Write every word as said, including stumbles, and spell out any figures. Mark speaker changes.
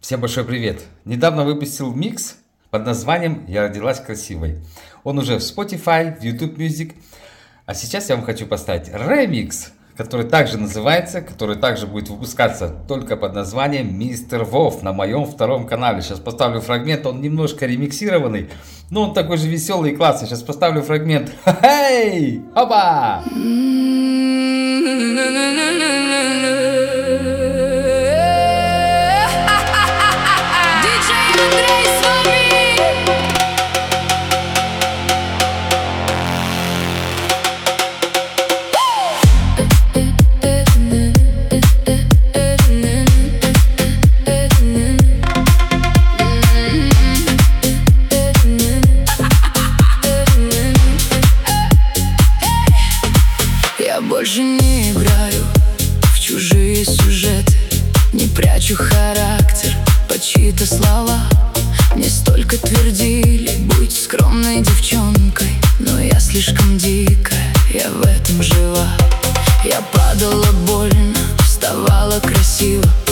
Speaker 1: Всем большой привет! Недавно выпустил микс под названием «Я родилась красивой». Он уже в Spotify, в YouTube Music. А сейчас я вам хочу поставить ремикс, который также называется, который также будет выпускаться только под названием «Мистер Вов» на моем втором канале. Сейчас поставлю фрагмент, он немножко ремиксированный, но он такой же веселый и классный. Сейчас поставлю фрагмент. Хей! Опа!
Speaker 2: Я больше не играю в чужие сюжеты, не прячу характер под чьи-то слова. Мне столько твердили быть скромной девчонкой, но я слишком дикая, я в этом жива. Я падала больно, вставала красиво,